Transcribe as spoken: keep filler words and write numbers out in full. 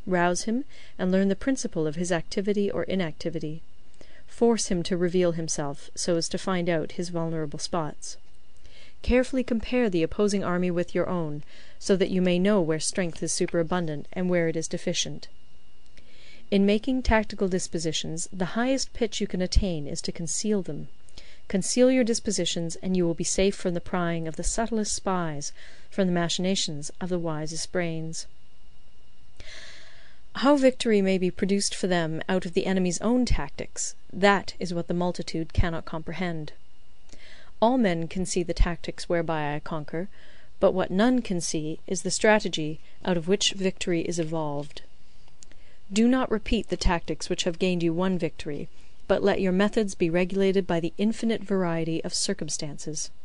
Rouse him, and learn the principle of his activity or inactivity. Force him to reveal himself, so as to find out his vulnerable spots. Carefully compare the opposing army with your own, so that you may know where strength is superabundant and where it is deficient. In making tactical dispositions, the highest pitch you can attain is to conceal them. Conceal your dispositions, and you will be safe from the prying of the subtlest spies, from the machinations of the wisest brains. How victory may be produced for them out of the enemy's own tactics, that is what the multitude cannot comprehend. All men can see the tactics whereby I conquer, but what none can see is the strategy out of which victory is evolved. Do not repeat the tactics which have gained you one victory, but let your methods be regulated by the infinite variety of circumstances.